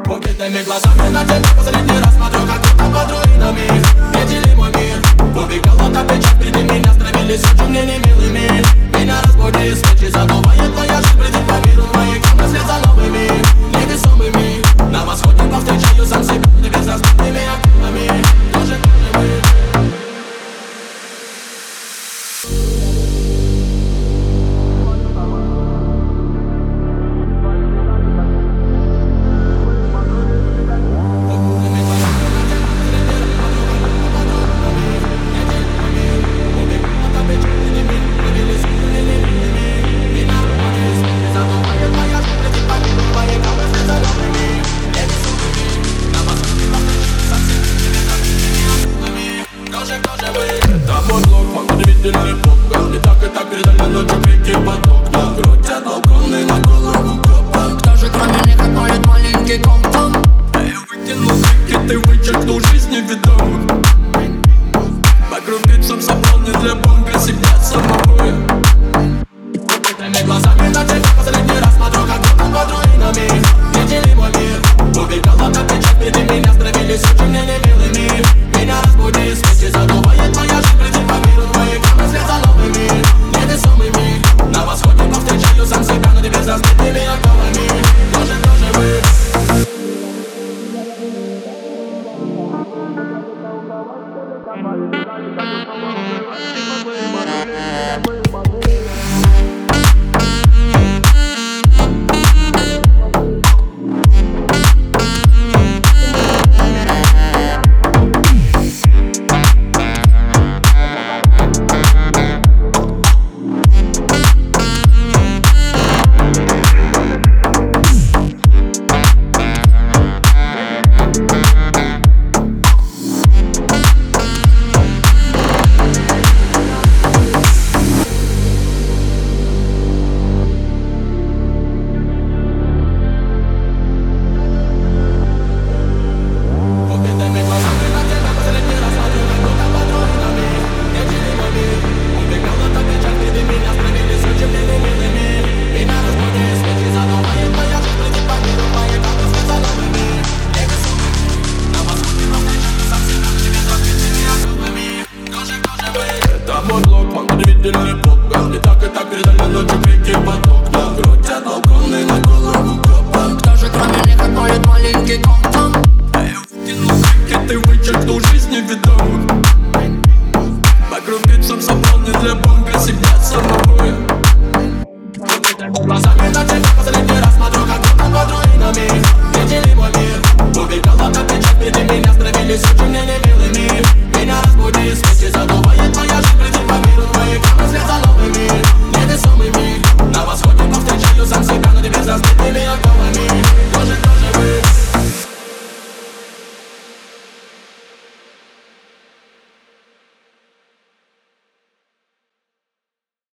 Убитыми глазами на тебя последний раз смотрю, как будто под руинами. Видели мой мир, убегала та печать, впереди меня стремились очень мне немилыми. Меня разбуди свечи, задувает твоя жизнь, бредит по миру, мои глаза вслед за новыми.